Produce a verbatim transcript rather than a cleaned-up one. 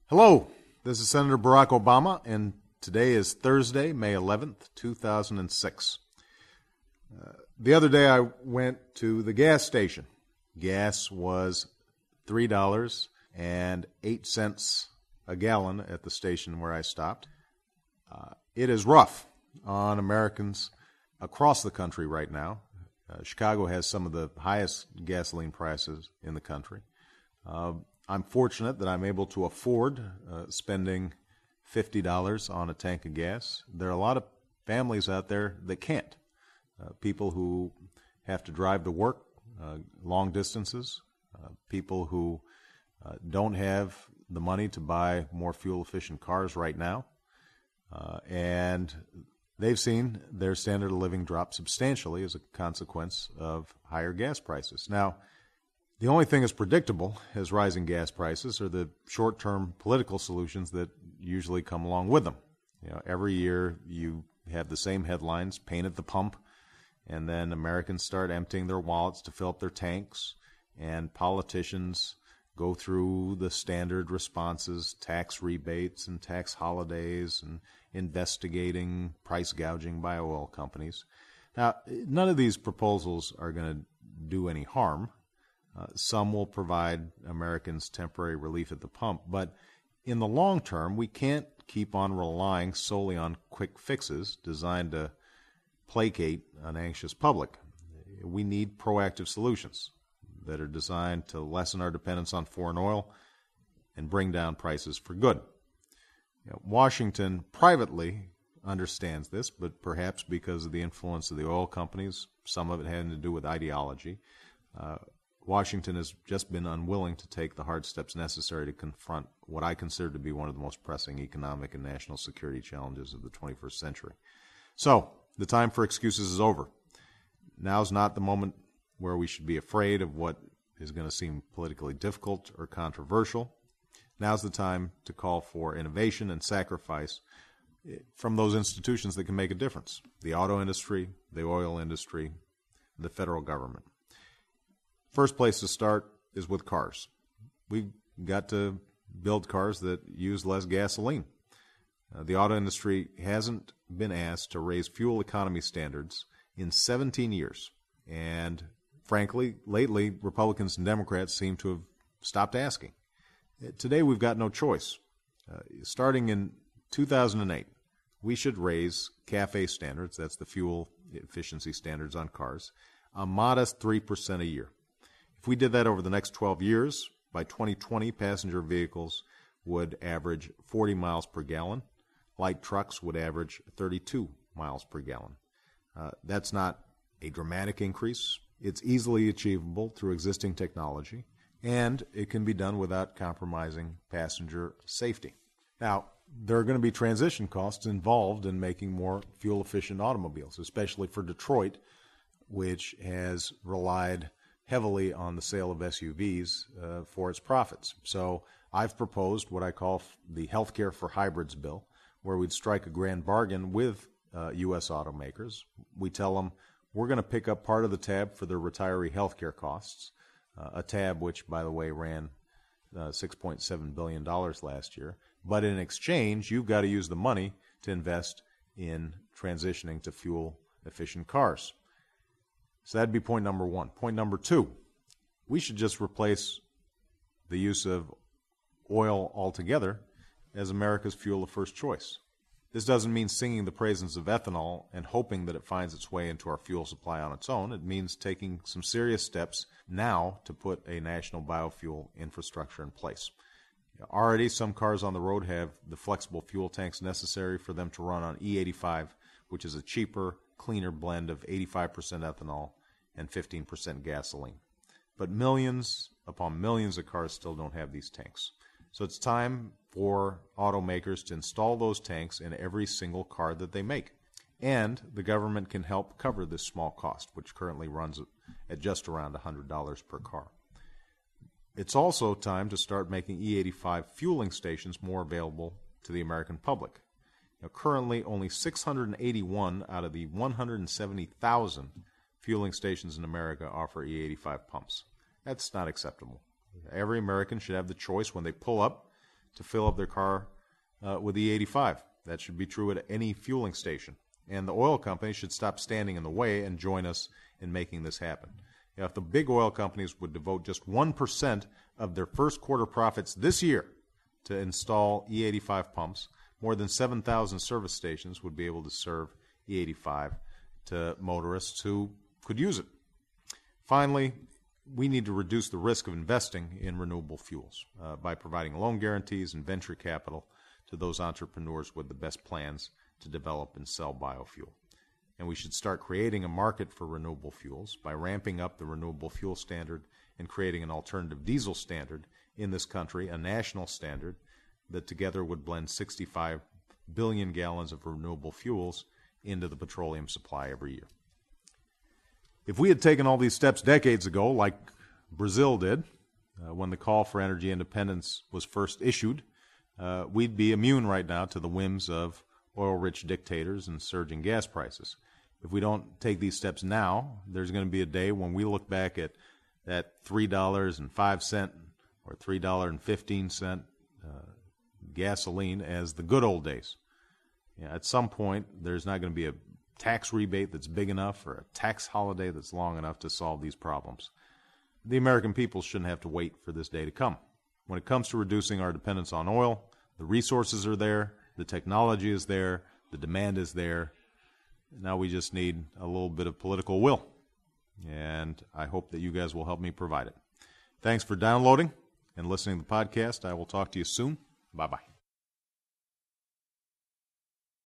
Hello, this is Senator Barack Obama, and today is Thursday, May eleventh, two thousand six. Uh, the other day I went to the gas station. Gas was three dollars and eight cents a gallon at the station where I stopped. Uh, it is rough on Americans across the country right now. Uh, Chicago has some of the highest gasoline prices in the country. Uh, I'm fortunate that I'm able to afford uh, spending fifty dollars on a tank of gas. There are a lot of families out there that can't. Uh, people who have to drive to work uh, long distances, uh, people who uh, don't have the money to buy more fuel-efficient cars right now, uh, and they've seen their standard of living drop substantially as a consequence of higher gas prices. Now, the only thing that's predictable as rising gas prices are the short-term political solutions that usually come along with them. You know, every year you have the same headlines, pain at the pump, and then Americans start emptying their wallets to fill up their tanks, and politicians go through the standard responses, tax rebates and tax holidays, and investigating price gouging by oil companies. Now, none of these proposals are going to do any harm. Uh, some will provide Americans temporary relief at the pump, but in the long term, we can't keep on relying solely on quick fixes designed to placate an anxious public. We need proactive solutions that are designed to lessen our dependence on foreign oil and bring down prices for good. You know, Washington privately understands this, but perhaps because of the influence of the oil companies, some of it having to do with ideology, uh, Washington has just been unwilling to take the hard steps necessary to confront what I consider to be one of the most pressing economic and national security challenges of the twenty-first century. So, the time for excuses is over. Now's not the moment where we should be afraid of what is going to seem politically difficult or controversial. Now's the time to call for innovation and sacrifice from those institutions that can make a difference: the auto industry, the oil industry, the federal government. First place to start is with cars. We've got to build cars that use less gasoline. Uh, the auto industry hasn't been asked to raise fuel economy standards in seventeen years. And frankly, lately, Republicans and Democrats seem to have stopped asking. Today, we've got no choice. Uh, starting in two thousand eight, we should raise CAFE standards, that's the fuel efficiency standards on cars, a modest three percent a year. If we did that over the next twelve years, by twenty twenty, passenger vehicles would average forty miles per gallon. Light trucks would average thirty-two miles per gallon. Uh, that's not a dramatic increase. It's easily achievable through existing technology, and it can be done without compromising passenger safety. Now, there are going to be transition costs involved in making more fuel-efficient automobiles, especially for Detroit, which has relied heavily on the sale of S U Vs uh, for its profits. So I've proposed what I call the Healthcare for Hybrids bill, where we'd strike a grand bargain with uh, U S automakers. We tell them we're going to pick up part of the tab for their retiree healthcare costs, uh, a tab which, by the way, ran uh, six point seven billion dollars last year. But in exchange, you've got to use the money to invest in transitioning to fuel-efficient cars. So that'd be point number one. Point number two, we should just replace the use of oil altogether as America's fuel of first choice. This doesn't mean singing the praises of ethanol and hoping that it finds its way into our fuel supply on its own. It means taking some serious steps now to put a national biofuel infrastructure in place. Already, some cars on the road have the flexible fuel tanks necessary for them to run on E eighty-five, which is a cheaper, cleaner blend of eighty-five percent ethanol and fifteen percent gasoline. But millions upon millions of cars still don't have these tanks. So it's time for automakers to install those tanks in every single car that they make. And the government can help cover this small cost, which currently runs at just around one hundred dollars per car. It's also time to start making E eighty-five fueling stations more available to the American public. Now, currently, only six hundred eighty-one out of the one hundred seventy thousand fueling stations in America offer E eighty-five pumps. That's not acceptable. Every American should have the choice when they pull up to fill up their car uh, with E eighty-five. That should be true at any fueling station. And the oil companies should stop standing in the way and join us in making this happen. You know, if the big oil companies would devote just one percent of their first quarter profits this year to install E eighty-five pumps, more than seven thousand service stations would be able to serve E eighty-five to motorists who could use it. Finally, we need to reduce the risk of investing in renewable fuels uh, by providing loan guarantees and venture capital to those entrepreneurs with the best plans to develop and sell biofuel. And we should start creating a market for renewable fuels by ramping up the renewable fuel standard and creating an alternative diesel standard in this country, a national standard that together would blend sixty-five billion gallons of renewable fuels into the petroleum supply every year. If we had taken all these steps decades ago, like Brazil did, uh, when the call for energy independence was first issued, uh, we'd be immune right now to the whims of oil-rich dictators and surging gas prices. If we don't take these steps now, there's going to be a day when we look back at that three dollars and five cents or three dollars and fifteen cents uh, gasoline as the good old days. Yeah, at some point, there's not going to be a tax rebate that's big enough or a tax holiday that's long enough to solve these problems. The American people shouldn't have to wait for this day to come. When it comes to reducing our dependence on oil, the resources are there, the technology is there, the demand is there. Now we just need a little bit of political will, and I hope that you guys will help me provide it. Thanks for downloading and listening to the podcast. I will talk to you soon. Bye-bye.